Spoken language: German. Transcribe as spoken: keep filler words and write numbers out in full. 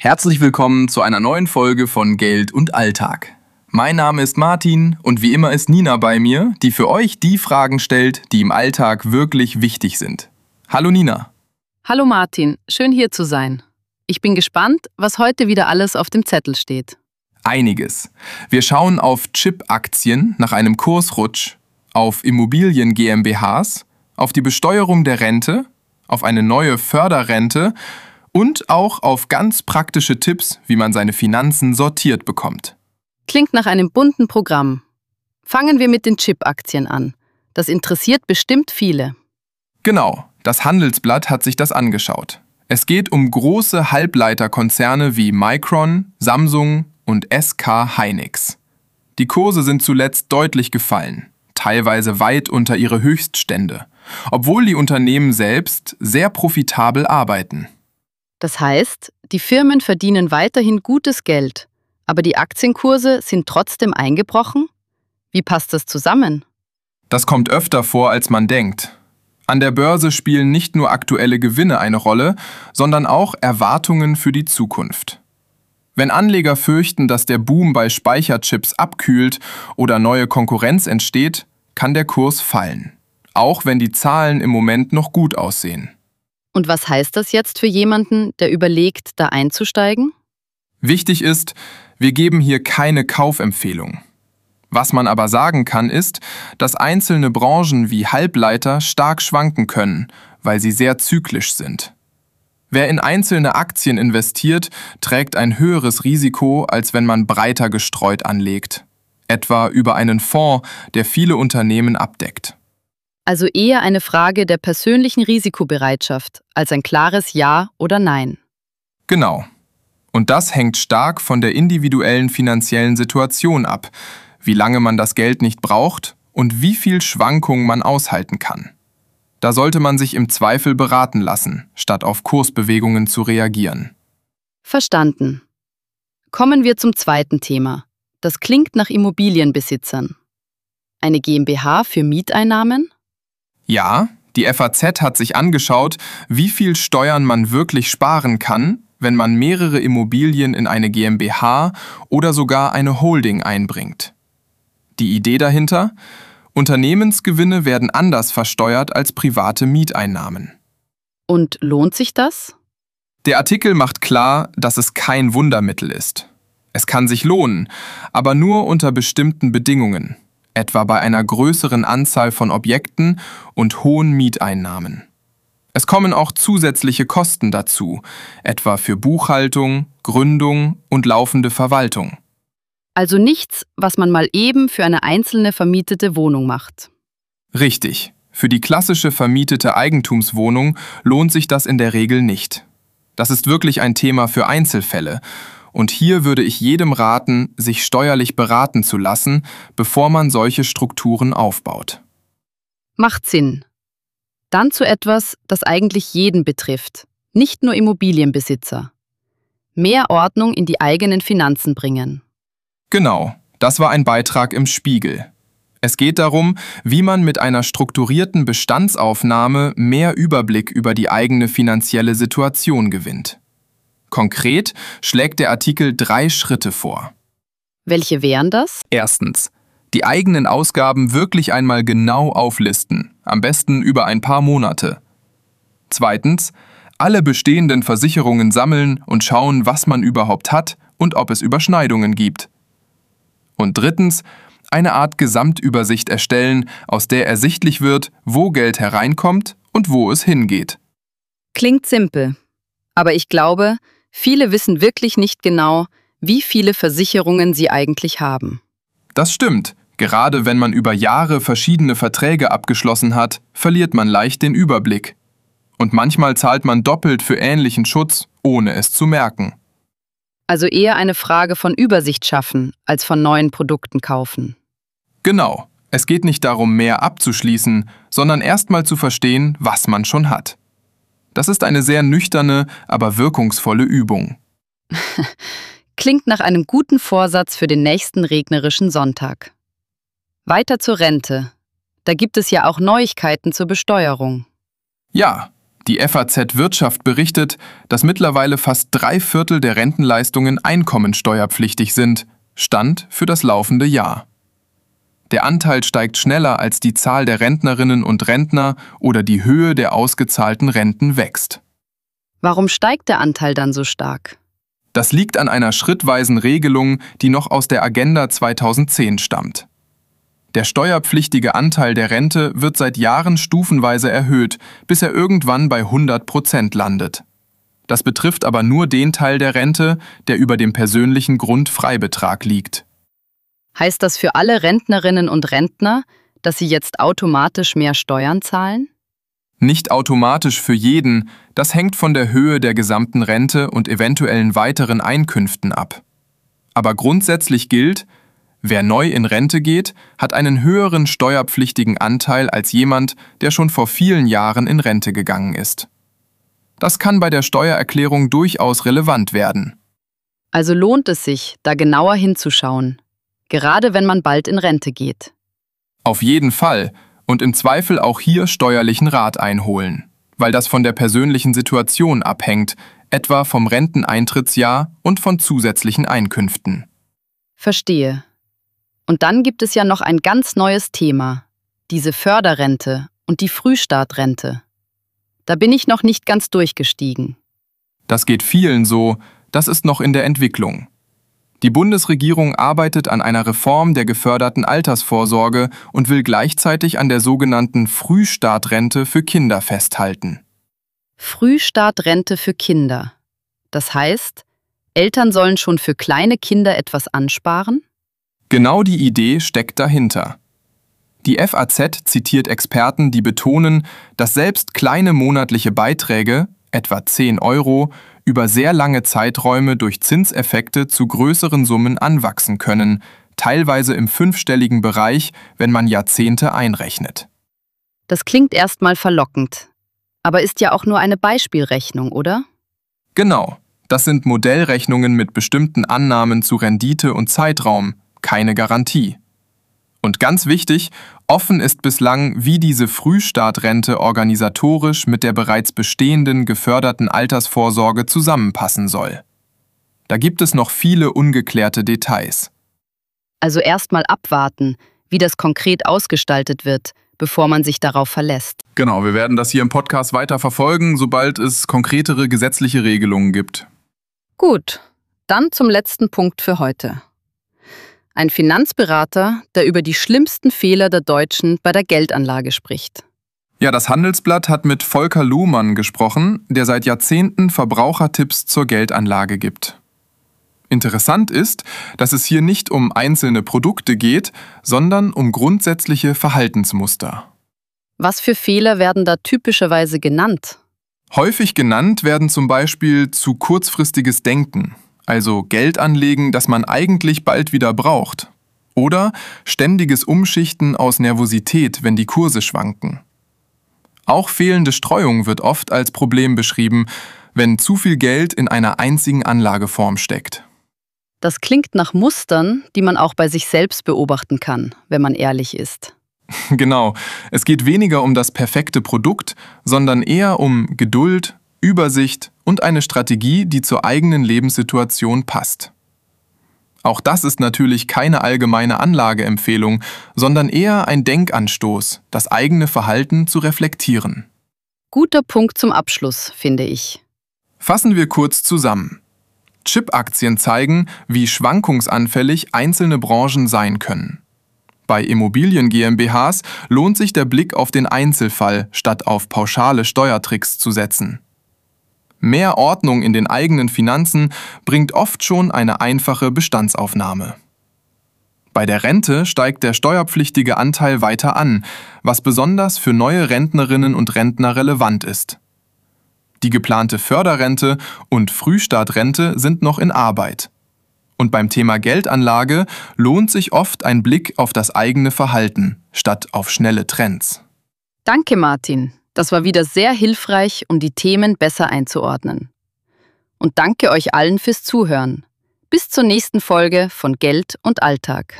Herzlich willkommen zu einer neuen Folge von Geld und Alltag. Mein Name ist Martin und wie immer ist Nina bei mir, die für euch die Fragen stellt, die im Alltag wirklich wichtig sind. Hallo Nina. Hallo Martin, schön hier zu sein. Ich bin gespannt, was heute wieder alles auf dem Zettel steht. Einiges. Wir schauen auf Chip-Aktien nach einem Kursrutsch, auf Immobilien GmbHs, auf die Besteuerung der Rente, auf eine neue Förderrente und auch auf ganz praktische Tipps, wie man seine Finanzen sortiert bekommt. Klingt nach einem bunten Programm. Fangen wir mit den Chip-Aktien an. Das interessiert bestimmt viele. Genau, das Handelsblatt hat sich das angeschaut. Es geht um große Halbleiterkonzerne wie Micron, Samsung und S K Hynix. Die Kurse sind zuletzt deutlich gefallen, teilweise weit unter ihre Höchststände, obwohl die Unternehmen selbst sehr profitabel arbeiten. Das heißt, die Firmen verdienen weiterhin gutes Geld, aber die Aktienkurse sind trotzdem eingebrochen? Wie passt das zusammen? Das kommt öfter vor, als man denkt. An der Börse spielen nicht nur aktuelle Gewinne eine Rolle, sondern auch Erwartungen für die Zukunft. Wenn Anleger fürchten, dass der Boom bei Speicherchips abkühlt oder neue Konkurrenz entsteht, kann der Kurs fallen, auch wenn die Zahlen im Moment noch gut aussehen. Und was heißt das jetzt für jemanden, der überlegt, da einzusteigen? Wichtig ist, wir geben hier keine Kaufempfehlung. Was man aber sagen kann, ist, dass einzelne Branchen wie Halbleiter stark schwanken können, weil sie sehr zyklisch sind. Wer in einzelne Aktien investiert, trägt ein höheres Risiko, als wenn man breiter gestreut anlegt, etwa über einen Fonds, der viele Unternehmen abdeckt. Also eher eine Frage der persönlichen Risikobereitschaft als ein klares Ja oder Nein. Genau. Und das hängt stark von der individuellen finanziellen Situation ab, wie lange man das Geld nicht braucht und wie viel Schwankung man aushalten kann. Da sollte man sich im Zweifel beraten lassen, statt auf Kursbewegungen zu reagieren. Verstanden. Kommen wir zum zweiten Thema. Das klingt nach Immobilienbesitzern. Eine GmbH für Mieteinnahmen? Ja, die F A Z hat sich angeschaut, wie viel Steuern man wirklich sparen kann, wenn man mehrere Immobilien in eine GmbH oder sogar eine Holding einbringt. Die Idee dahinter? Unternehmensgewinne werden anders versteuert als private Mieteinnahmen. Und lohnt sich das? Der Artikel macht klar, dass es kein Wundermittel ist. Es kann sich lohnen, aber nur unter bestimmten Bedingungen, etwa bei einer größeren Anzahl von Objekten und hohen Mieteinnahmen. Es kommen auch zusätzliche Kosten dazu, etwa für Buchhaltung, Gründung und laufende Verwaltung. Also nichts, was man mal eben für eine einzelne vermietete Wohnung macht. Richtig. Für die klassische vermietete Eigentumswohnung lohnt sich das in der Regel nicht. Das ist wirklich ein Thema für Einzelfälle. Und hier würde ich jedem raten, sich steuerlich beraten zu lassen, bevor man solche Strukturen aufbaut. Macht Sinn. Dann zu etwas, das eigentlich jeden betrifft, nicht nur Immobilienbesitzer. Mehr Ordnung in die eigenen Finanzen bringen. Genau, das war ein Beitrag im Spiegel. Es geht darum, wie man mit einer strukturierten Bestandsaufnahme mehr Überblick über die eigene finanzielle Situation gewinnt. Konkret schlägt der Artikel drei Schritte vor. Welche wären das? Erstens, die eigenen Ausgaben wirklich einmal genau auflisten, am besten über ein paar Monate. Zweitens, alle bestehenden Versicherungen sammeln und schauen, was man überhaupt hat und ob es Überschneidungen gibt. Und drittens, eine Art Gesamtübersicht erstellen, aus der ersichtlich wird, wo Geld hereinkommt und wo es hingeht. Klingt simpel, aber ich glaube, viele wissen wirklich nicht genau, wie viele Versicherungen sie eigentlich haben. Das stimmt. Gerade wenn man über Jahre verschiedene Verträge abgeschlossen hat, verliert man leicht den Überblick. Und manchmal zahlt man doppelt für ähnlichen Schutz, ohne es zu merken. Also eher eine Frage von Übersicht schaffen, als von neuen Produkten kaufen. Genau. Es geht nicht darum, mehr abzuschließen, sondern erstmal zu verstehen, was man schon hat. Das ist eine sehr nüchterne, aber wirkungsvolle Übung. Klingt nach einem guten Vorsatz für den nächsten regnerischen Sonntag. Weiter zur Rente. Da gibt es ja auch Neuigkeiten zur Besteuerung. Ja, Die F A Z Wirtschaft berichtet, dass mittlerweile fast drei Viertel der Rentenleistungen einkommensteuerpflichtig sind, Stand für das laufende Jahr. Der Anteil steigt schneller, als die Zahl der Rentnerinnen und Rentner oder die Höhe der ausgezahlten Renten wächst. Warum steigt der Anteil dann so stark? Das liegt an einer schrittweisen Regelung, die noch aus der Agenda zweitausendzehn stammt. Der steuerpflichtige Anteil der Rente wird seit Jahren stufenweise erhöht, bis er irgendwann bei hundert Prozent landet. Das betrifft aber nur den Teil der Rente, der über dem persönlichen Grundfreibetrag liegt. Heißt das für alle Rentnerinnen und Rentner, dass sie jetzt automatisch mehr Steuern zahlen? Nicht automatisch für jeden, das hängt von der Höhe der gesamten Rente und eventuellen weiteren Einkünften ab. Aber grundsätzlich gilt, wer neu in Rente geht, hat einen höheren steuerpflichtigen Anteil als jemand, der schon vor vielen Jahren in Rente gegangen ist. Das kann bei der Steuererklärung durchaus relevant werden. Also lohnt es sich, da genauer hinzuschauen, gerade wenn man bald in Rente geht. Auf jeden Fall und im Zweifel auch hier steuerlichen Rat einholen, weil das von der persönlichen Situation abhängt, etwa vom Renteneintrittsjahr und von zusätzlichen Einkünften. Verstehe. Und dann gibt es ja noch ein ganz neues Thema, diese Förderrente und die Frühstartrente. Da bin ich noch nicht ganz durchgestiegen. Das geht vielen so, das ist noch in der Entwicklung. Die Bundesregierung arbeitet an einer Reform der geförderten Altersvorsorge und will gleichzeitig an der sogenannten Frühstartrente für Kinder festhalten. Frühstartrente für Kinder. Das heißt, Eltern sollen schon für kleine Kinder etwas ansparen? Genau die Idee steckt dahinter. Die F A Z zitiert Experten, die betonen, dass selbst kleine monatliche Beiträge, etwa zehn Euro, über sehr lange Zeiträume durch Zinseffekte zu größeren Summen anwachsen können, teilweise im fünfstelligen Bereich, wenn man Jahrzehnte einrechnet. Das klingt erstmal verlockend, aber ist ja auch nur eine Beispielrechnung, oder? Genau, das sind Modellrechnungen mit bestimmten Annahmen zu Rendite und Zeitraum, keine Garantie. Und ganz wichtig, offen ist bislang, wie diese Frühstartrente organisatorisch mit der bereits bestehenden geförderten Altersvorsorge zusammenpassen soll. Da gibt es noch viele ungeklärte Details. Also erstmal abwarten, wie das konkret ausgestaltet wird, bevor man sich darauf verlässt. Genau, wir werden das hier im Podcast weiter verfolgen, sobald es konkretere gesetzliche Regelungen gibt. Gut, dann zum letzten Punkt für heute. Ein Finanzberater, der über die schlimmsten Fehler der Deutschen bei der Geldanlage spricht. Ja, das Handelsblatt hat mit Volker Luhmann gesprochen, der seit Jahrzehnten Verbrauchertipps zur Geldanlage gibt. Interessant ist, dass es hier nicht um einzelne Produkte geht, sondern um grundsätzliche Verhaltensmuster. Was für Fehler werden da typischerweise genannt? Häufig genannt werden zum Beispiel zu kurzfristiges Denken, also Geld anlegen, das man eigentlich bald wieder braucht. Oder ständiges Umschichten aus Nervosität, wenn die Kurse schwanken. Auch fehlende Streuung wird oft als Problem beschrieben, wenn zu viel Geld in einer einzigen Anlageform steckt. Das klingt nach Mustern, die man auch bei sich selbst beobachten kann, wenn man ehrlich ist. Genau, es geht weniger um das perfekte Produkt, sondern eher um Geduld, Übersicht und eine Strategie, die zur eigenen Lebenssituation passt. Auch das ist natürlich keine allgemeine Anlageempfehlung, sondern eher ein Denkanstoß, das eigene Verhalten zu reflektieren. Guter Punkt zum Abschluss, finde ich. Fassen wir kurz zusammen. Chip-Aktien zeigen, wie schwankungsanfällig einzelne Branchen sein können. Bei Immobilien GmbHs lohnt sich der Blick auf den Einzelfall, statt auf pauschale Steuertricks zu setzen. Mehr Ordnung in den eigenen Finanzen bringt oft schon eine einfache Bestandsaufnahme. Bei der Rente steigt der steuerpflichtige Anteil weiter an, was besonders für neue Rentnerinnen und Rentner relevant ist. Die geplante Förderrente und Frühstartrente sind noch in Arbeit. Und beim Thema Geldanlage lohnt sich oft ein Blick auf das eigene Verhalten, statt auf schnelle Trends. Danke, Martin. Das war wieder sehr hilfreich, um die Themen besser einzuordnen. Und danke euch allen fürs Zuhören. Bis zur nächsten Folge von Geld und Alltag.